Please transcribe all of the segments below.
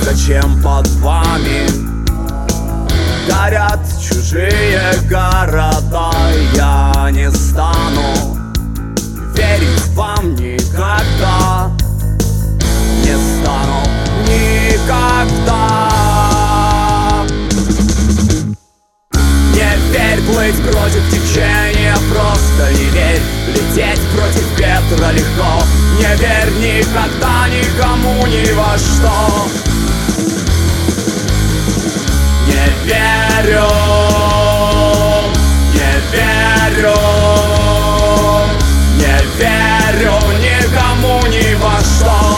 Зачем под вами горят чужие города? Я не стану верить вам никогда, не стану никогда. Не верь плыть против течения, просто не верь лететь против ветра легко. Не верь никогда никому ни во что. Не верю, не верю, не верю никому ни во что.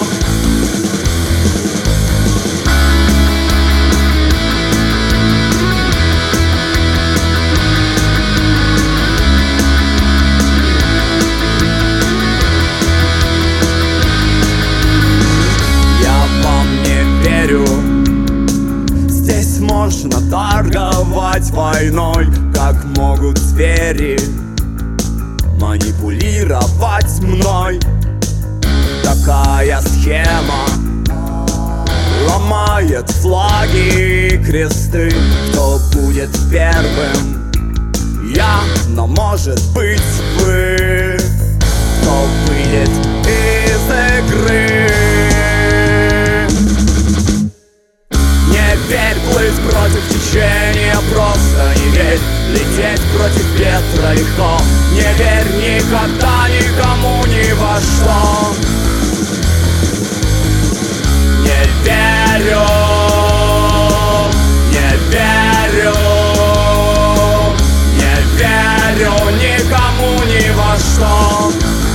Здесь можно торговать войной, как могут звери манипулировать мной. Такая схема ломает флаги и кресты. Кто будет первым? Я, но может быть вы. Кто выйдет из игры? Не верь плыть против течения, просто не верь лететь против ветра легко. Не верь никогда никому ни во что. Не верю, не верю, не верю никому ни во что.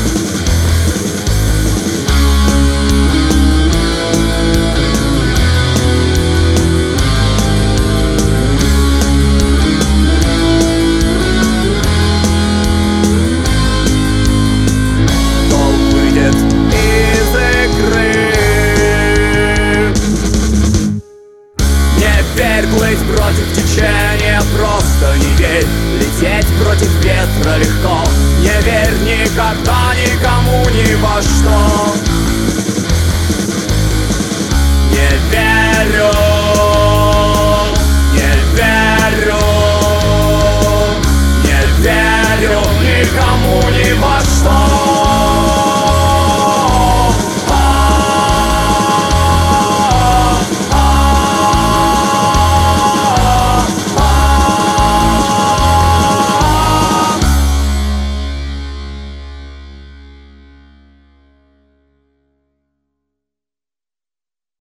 Плыть против течения, просто не верь лететь против ветра легко. Не верь никогда никому ни во что. Не верь.